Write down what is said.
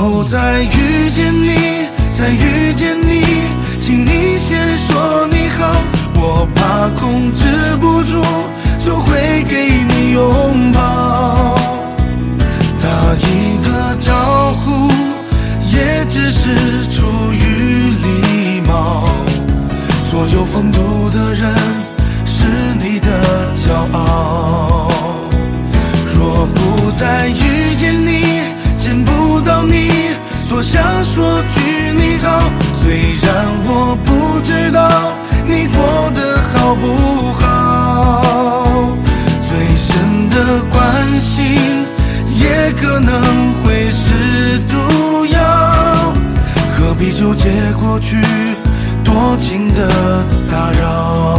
后再遇见你，再遇见你，请你先说你好，我怕控制不住，就会给你拥抱。打一个招呼，也只是出于礼貌，所有风度的人是你的骄傲。若不再遇见你，见不到你，多想说句你好，虽然我不知道你过得好不好，最深的关心也可能会是毒药，何必纠结过去多情的打扰。